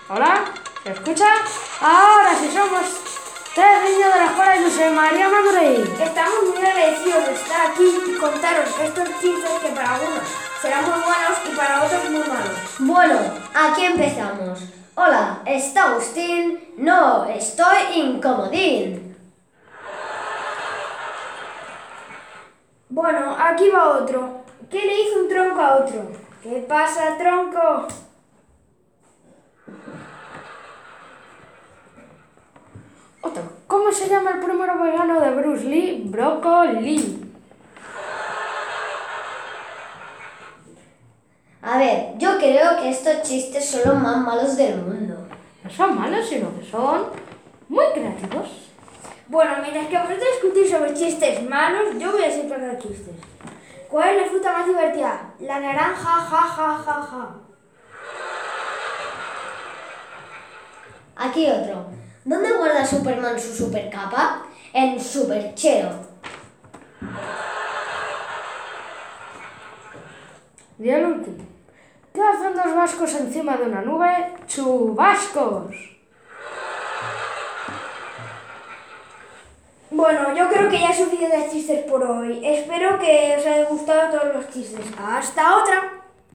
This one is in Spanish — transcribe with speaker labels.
Speaker 1: Hola, ¿se escucha? Ahora sí somos tres niños de la escuela de José María Madrid.
Speaker 2: Estamos muy agradecidos de estar aquí y contaros estos chistes que para algunos serán muy buenos y para otros muy malos.
Speaker 3: Bueno, aquí empezamos. Hola, ¿está Agustín? No, estoy incomodín.
Speaker 2: Bueno, aquí va otro. ¿Qué le hizo un tronco a otro? ¿Qué pasa, tronco?
Speaker 1: Otro. ¿Cómo se llama el primero vegano de Bruce Lee? Brócoli.
Speaker 3: A ver, yo creo que estos chistes son los más malos del mundo.
Speaker 1: No son malos, sino que son muy creativos.
Speaker 2: Bueno, mientras que vosotros discutís sobre chistes malos, yo voy a decir para chistes. ¿Cuál es la fruta más divertida? La naranja, ja, ja, ja, ja.
Speaker 3: Aquí otro. ¿Dónde guarda Superman su supercapa? En Superchero.
Speaker 1: Y el último. ¿Qué hacen dos vascos encima de una nube? ¡Chubascos!
Speaker 2: Bueno, yo creo que ya es suficiente de chistes por hoy. Espero que os haya gustado todos los chistes. ¡Hasta otra!